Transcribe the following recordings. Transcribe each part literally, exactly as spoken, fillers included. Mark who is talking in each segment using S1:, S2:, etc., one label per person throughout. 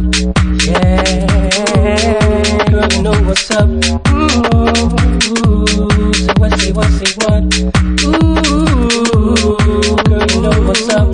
S1: Yeah, girl, you know what's up. Ooh, say what, say what, say what. Ooh, girl, you know what's up.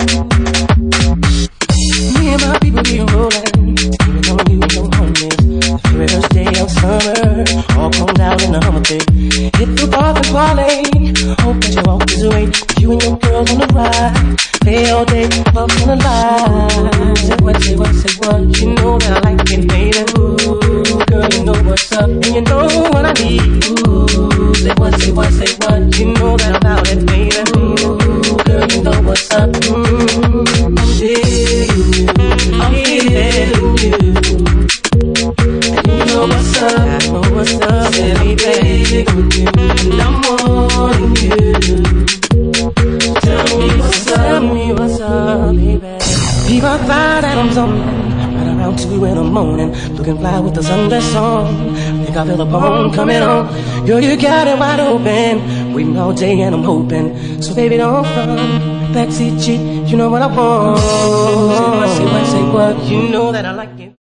S1: Me and my people be rolling, even on you and your homies. The very first day of summer, all combed out in a Hummer pit. Hit the park and parlay, hope that you walk this way. You and your girls on the ride, play all day, puff on the line. Say what, say what, say what. You know that I like it, baby. Ooh, girl, you know what's up, and you know what I need. Ooh, say what, say what, say what. You know that I'm about it, baby. Ooh, girl, you know what's up. Mm, I'm digging you, I'm feeling you, and you know what's up, I know what's up. Say me, baby, and I'm wanting you. Tell me what's up, tell me what's up, baby. People thought that I'm zoning, right around two in the morning, looking fly with the sundress on. Think I feel the bone coming on. Girl, you got it wide open, waiting all day and I'm hoping. So baby, don't run, backseat chick, you know what I want. Say what, say what, say what, you know that I like it.